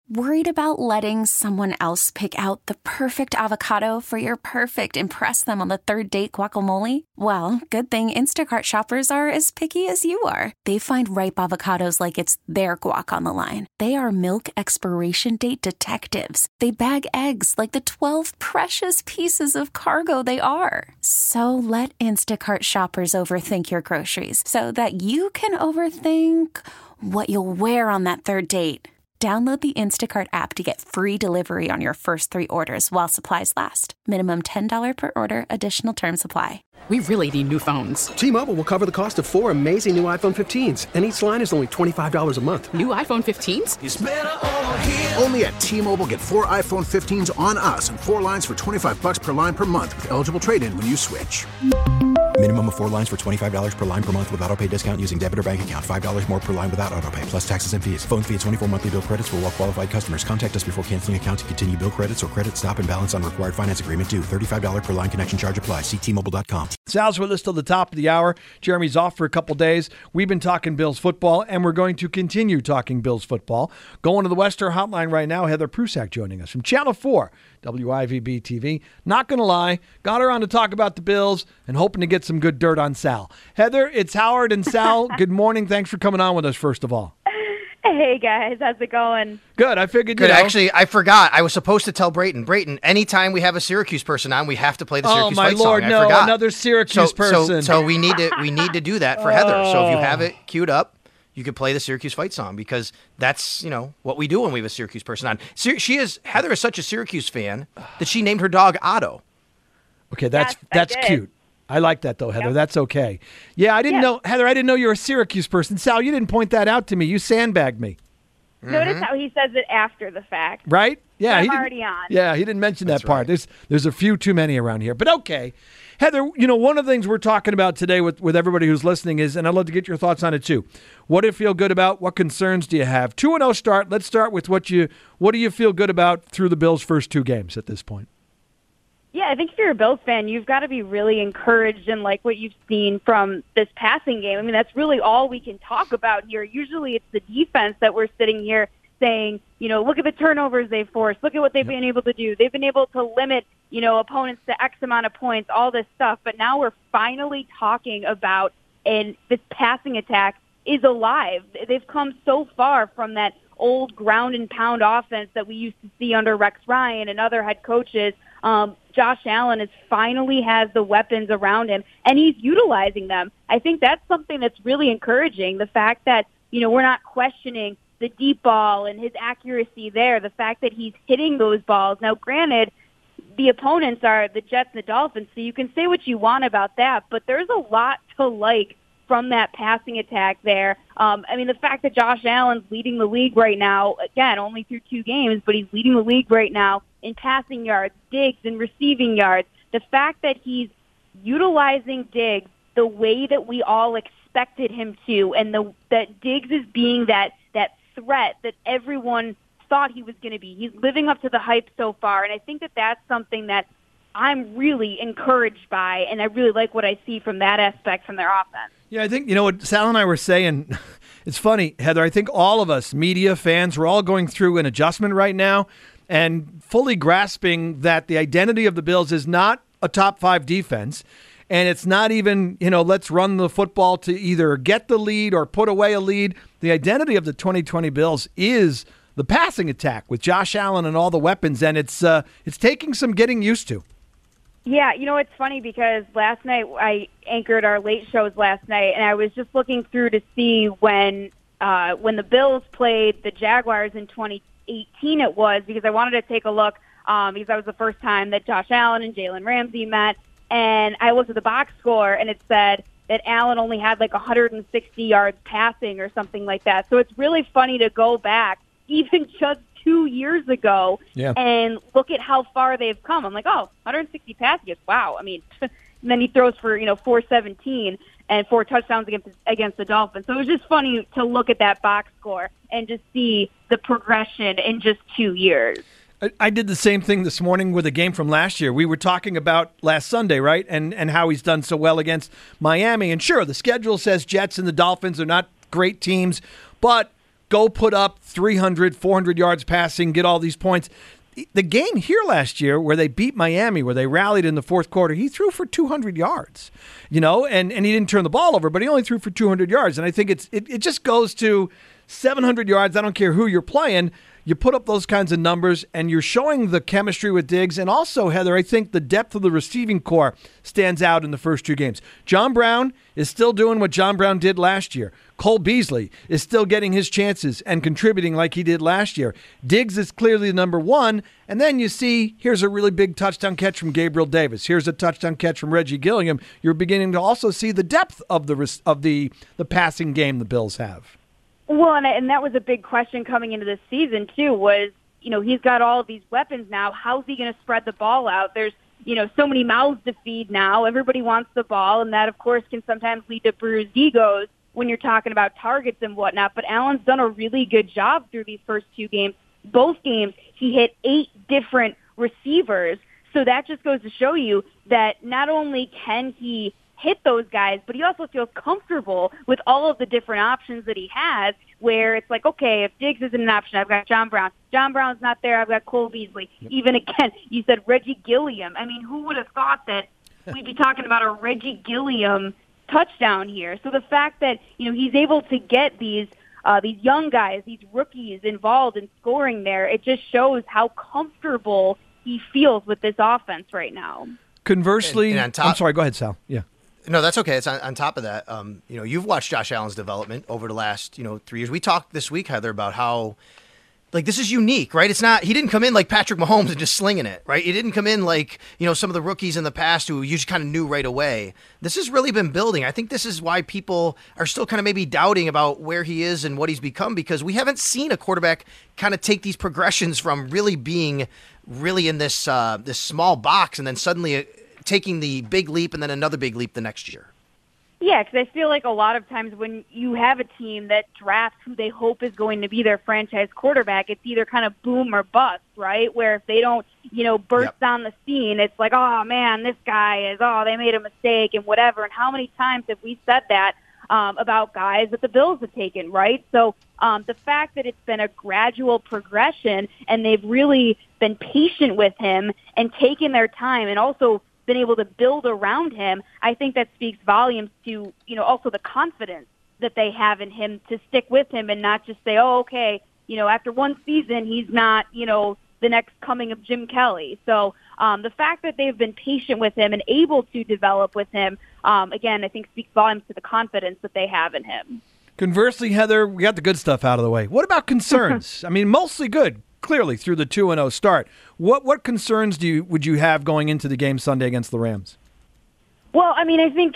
Worried about letting someone else pick out the perfect avocado for your perfect impress them on the third date guacamole? Well, good thing Instacart shoppers are as picky as you are. They find ripe avocados like it's their guac on the line. They are milk expiration date detectives. They bag eggs like the 12 precious pieces of cargo they are. So let Instacart shoppers overthink your groceries so that you can overthink what you'll wear on that third date. Download the Instacart app to get free delivery on your first 3 orders while supplies last. Minimum $10 per order. Additional terms apply. We really need new phones. T-Mobile will cover the cost of 4 amazing new iPhone 15s, and each line is only $25 a month. New iPhone 15s? It's better over here. Only at T-Mobile, get 4 iPhone 15s on us and 4 lines for $25 per line per month with eligible trade-in when you switch. Minimum of 4 lines for $25 per line per month with autopay discount using debit or bank account. $5 more per line without autopay, plus taxes and fees. Phone fee at 24 monthly bill credits for well-qualified customers. Contact us before canceling account to continue bill credits or credit stop and balance on required finance agreement due. $35 per line connection charge applies. See T-Mobile.com. Sal's with us till the top of the hour. Jeremy's off for a couple days. We've been talking Bills football, and we're going to continue talking Bills football. Going to the Western Hotline right now, Heather Prusak joining us from Channel 4, WIVB TV. Not going to lie, got her on to talk about the Bills and hoping to get some good dirt on Sal. Heather, it's Howard and Sal. Good morning. Thanks for coming on with us, first of all. Hey, guys. How's it going? Good. I figured, Good. Actually, I forgot. I was supposed to tell Brayton, anytime we have a Syracuse person on, we have to play the Syracuse fight song. Oh, my Lord, no. Forgot. Another Syracuse person. So we need to do that for Heather. So if you have it queued up, you could play the Syracuse fight song because that's, what we do when we have a Syracuse person on. Heather is such a Syracuse fan that she named her dog Otto. Okay, that's cute. I like that, though, Heather. Yep. That's okay. Yeah, I didn't know, Heather, I didn't know you were a Syracuse person. Sal, you didn't point that out to me. You sandbagged me. Notice how he says it after the fact. Right? Yeah. I'm already on. Yeah, he didn't mention that part. Right. There's a few too many around here. But okay. Heather, one of the things we're talking about today with everybody who's listening is, and I'd love to get your thoughts on it too, what do you feel good about? What concerns do you have? 2-0 start. Let's start with what do you feel good about through the Bills' first 2 games at this point? Yeah, I think if you're a Bills fan, you've got to be really encouraged in like what you've seen from this passing game. I mean, that's really all we can talk about here. Usually it's the defense that we're sitting here saying, look at the turnovers they've forced. Look at what they've been able to do. They've been able to limit, opponents to X amount of points, all this stuff. But now we're finally talking about this passing attack is alive. They've come so far from that old ground and pound offense that we used to see under Rex Ryan and other head coaches. Josh Allen finally has the weapons around him, and he's utilizing them. I think that's something that's really encouraging, the fact that, we're not questioning the deep ball and his accuracy there, the fact that he's hitting those balls. Now, granted, the opponents are the Jets and the Dolphins, so you can say what you want about that, but there's a lot to like from that passing attack there. The fact that Josh Allen's leading the league right now, again, only through 2 games, but he's leading the league right now in passing yards, Diggs, and receiving yards. The fact that he's utilizing Diggs the way that we all expected him to, and that Diggs is being that threat that everyone thought he was going to be. He's living up to the hype so far, and I think that that's something that I'm really encouraged by, and I really like what I see from that aspect from their offense. Yeah, I think, what Sal and I were saying, it's funny, Heather, I think all of us, media, fans, we're all going through an adjustment right now and fully grasping that the identity of the Bills is not a top 5 defense, and it's not even, let's run the football to either get the lead or put away a lead. The identity of the 2020 Bills is the passing attack with Josh Allen and all the weapons, and it's taking some getting used to. Yeah, it's funny because last night I anchored our late shows last night, and I was just looking through to see when the Bills played the Jaguars in 2018 it was, because I wanted to take a look because that was the first time that Josh Allen and Jalen Ramsey met, and I looked at the box score, and it said that Allen only had like 160 yards passing or something like that. So it's really funny to go back even just 2 years ago and look at how far they've come. I'm like, 160 passing. Wow. I mean, and then he throws for, 417 and 4 touchdowns against the Dolphins. So it was just funny to look at that box score and just see the progression in just 2 years. I did the same thing this morning with a game from last year. We were talking about last Sunday, right, and how he's done so well against Miami. And sure, the schedule says Jets and the Dolphins are not great teams, but go put up 300, 400 yards passing, get all these points. The game here last year where they beat Miami, where they rallied in the fourth quarter, he threw for 200 yards, and he didn't turn the ball over, but he only threw for 200 yards. And I think it just goes to 700 yards. I don't care who you're playing. You put up those kinds of numbers, and you're showing the chemistry with Diggs. And also, Heather, I think the depth of the receiving core stands out in the first two games. John Brown is still doing what John Brown did last year. Cole Beasley is still getting his chances and contributing like he did last year. Diggs is clearly the number one. And then you see, here's a really big touchdown catch from Gabriel Davis. Here's a touchdown catch from Reggie Gilliam. You're beginning to also see the depth of the passing game the Bills have. Well, and that was a big question coming into this season, too, was, he's got all of these weapons now. How's he going to spread the ball out? There's, so many mouths to feed now. Everybody wants the ball, and that, of course, can sometimes lead to bruised egos when you're talking about targets and whatnot. But Allen's done a really good job through these first two games. Both games, he hit 8 different receivers. So that just goes to show you that not only can he hit those guys, but he also feels comfortable with all of the different options that he has, where it's like, okay, if Diggs isn't an option, I've got John Brown. John Brown's not there, I've got Cole Beasley. Yep. Even again, you said Reggie Gilliam. I mean, who would have thought that we'd be talking about a Reggie Gilliam touchdown here? So the fact that, he's able to get these young guys, these rookies involved in scoring there, it just shows how comfortable he feels with this offense right now. Conversely, and on top, I'm sorry, go ahead, Sal. Yeah. No, that's okay. It's on top of that. You've watched Josh Allen's development over the last, 3 years. We talked this week, Heather, about how, this is unique, right? It's not, he didn't come in like Patrick Mahomes and just slinging it, right? He didn't come in like, some of the rookies in the past who you just kind of knew right away. This has really been building. I think this is why people are still kind of maybe doubting about where he is and what he's become, because we haven't seen a quarterback kind of take these progressions from really being really in this small box and then suddenly taking the big leap and then another big leap the next year. Yeah, because I feel like a lot of times when you have a team that drafts who they hope is going to be their franchise quarterback, it's either kind of boom or bust, right? Where if they don't, burst on the scene, it's like, oh, man, this guy they made a mistake and whatever. And how many times have we said that about guys that the Bills have taken, right? So the fact that it's been a gradual progression and they've really been patient with him and taken their time and also been able to build around him, I think that speaks volumes to, also the confidence that they have in him to stick with him and not just say, oh, okay, after one season, he's not, the next coming of Jim Kelly. So the fact that they've been patient with him and able to develop with him, again, I think speaks volumes to the confidence that they have in him. Conversely, Heather, we got the good stuff out of the way. What about concerns? I mean, mostly good. Clearly, through the 2-0 start, what concerns would you have going into the game Sunday against the Rams? Well, I mean, I think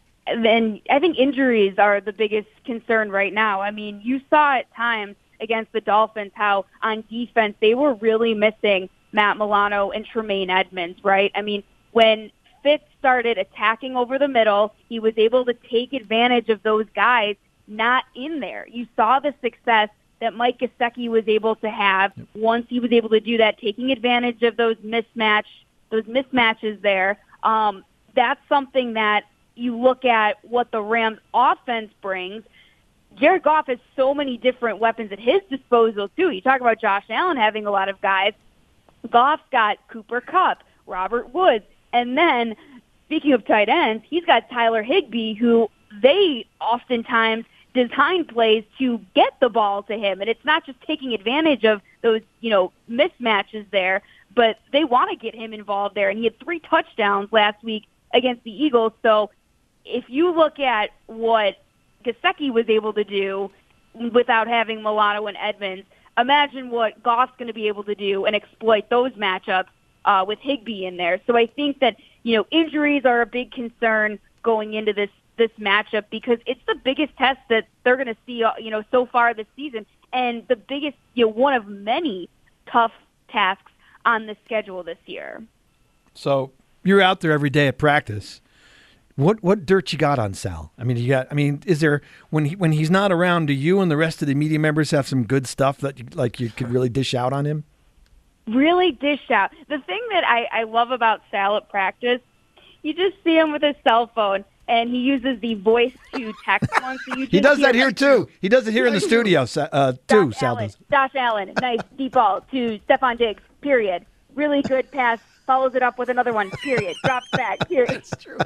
injuries are the biggest concern right now. I mean, you saw at times against the Dolphins how on defense they were really missing Matt Milano and Tremaine Edmonds, right? I mean, when Fitz started attacking over the middle, he was able to take advantage of those guys not in there. You saw the success that Mike Gesicki was able to have once he was able to do that, taking advantage of those mismatches there. That's something that you look at what the Rams offense brings. Jared Goff has so many different weapons at his disposal, too. You talk about Josh Allen having a lot of guys. Goff's got Cooper Kupp, Robert Woods, and then, speaking of tight ends, he's got Tyler Higbee, who they oftentimes design plays to get the ball to him. And it's not just taking advantage of those, mismatches there, but they want to get him involved there. And he had 3 touchdowns last week against the Eagles. So if you look at what Gesicki was able to do without having Milano and Edmonds, imagine what Goff's going to be able to do and exploit those matchups with Higbee in there. So I think that, injuries are a big concern going into this matchup because it's the biggest test that they're going to see, so far this season, and the biggest, one of many tough tasks on the schedule this year. So you're out there every day at practice. What dirt you got on Sal? I mean, is there when he's not around, do you and the rest of the media members have some good stuff that you could really dish out on him? Really dish out. The thing that I love about Sal at practice, you just see him with his cell phone. and he uses the voice to text one. So you He does that here, too. He does it here in the studio, too, Sal does. Josh Allen, nice deep ball to Stephon Diggs, period. Really good pass, follows it up with another one, period. Drops back, period. That's true.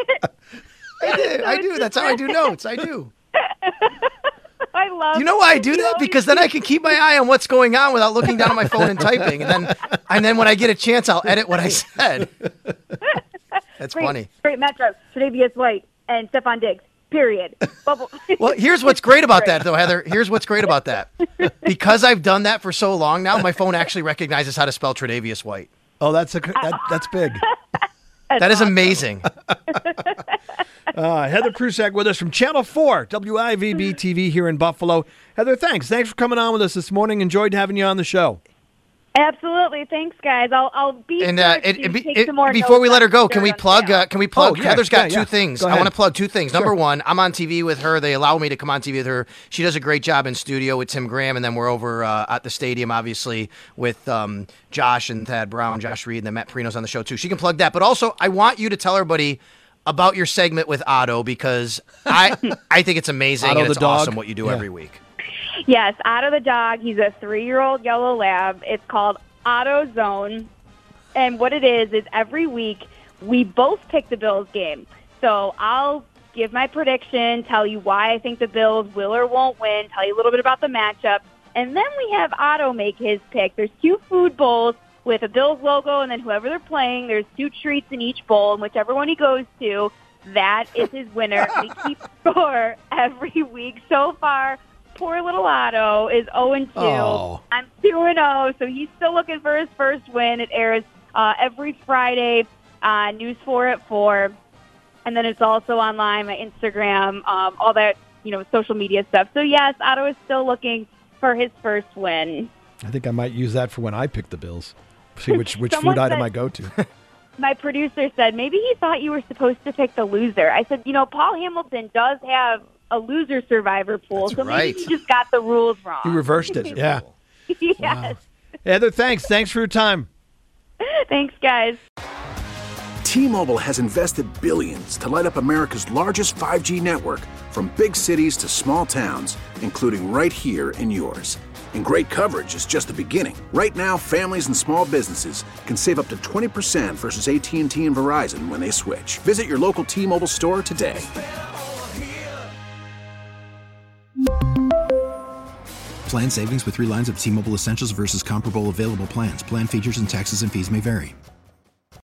I do. That's how I do notes. I do. I love. You know why I do that? Because then I can keep my eye on what's going on without looking down at my phone and typing, and then when I get a chance, I'll edit what I said. That's funny. Great matchup: Tre'Davious White and Stephon Diggs. Period. Bubble. Well, here's what's great about that, though, Heather. Here's what's great about that. Because I've done that for so long now, my phone actually recognizes how to spell Tre'Davious White. Oh, that's big. That is amazing. Heather Prusak with us from Channel 4, WIVB TV here in Buffalo. Heather, thanks. Thanks for coming on with us this morning. Enjoyed having you on the show. Absolutely, thanks, guys. I'll be and sure to take some more before we let her go, notes can we plug? Oh, yeah, Heather's got two things. Go I ahead. want to plug two things. Sure. Number one, I'm on TV with her. They allow me to come on TV with her. She does a great job in studio with Tim Graham, and then we're over at the stadium, obviously, with Josh and Thad Brown, Josh Reed, and then Matt Perino's on the show too. She can plug that. But also, I want you to tell everybody about your segment with Otto, because I think it's amazing Otto and the it's dog. awesome what you do every week. Yes, Otto the dog. He's a 3-year-old yellow lab. It's called Otto Zone. And what it is every week we both pick the Bills game. So I'll give my prediction, tell you why I think the Bills will or won't win, tell you a little bit about the matchup. And then we have Otto make his pick. There's 2 food bowls with a Bills logo, and then whoever they're playing, there's 2 treats in each bowl, and whichever one he goes to, that is his winner. We keep score every week. So far, poor little Otto is 0-2. Oh. I'm 2-0, so he's still looking for his first win. It airs every Friday on News 4 at 4, and then it's also online, my Instagram, all that, social media stuff. So, yes, Otto is still looking for his first win. I think I might use that for when I pick the Bills. See which food item I go to. My producer said, maybe he thought you were supposed to pick the loser. I said, Paul Hamilton does have a loser survivor pool, That's so right. maybe he just got the rules wrong. You reversed it. Yeah. Yes. Wow. Heather, thanks. Thanks for your time. Thanks, guys. T-Mobile has invested billions to light up America's largest 5G network, from big cities to small towns, including right here in yours. And great coverage is just the beginning. Right now, families and small businesses can save up to 20% versus AT&T and Verizon when they switch. Visit your local T-Mobile store today. Plan savings with 3 lines of T-Mobile Essentials versus comparable available plans. Plan features and taxes and fees may vary.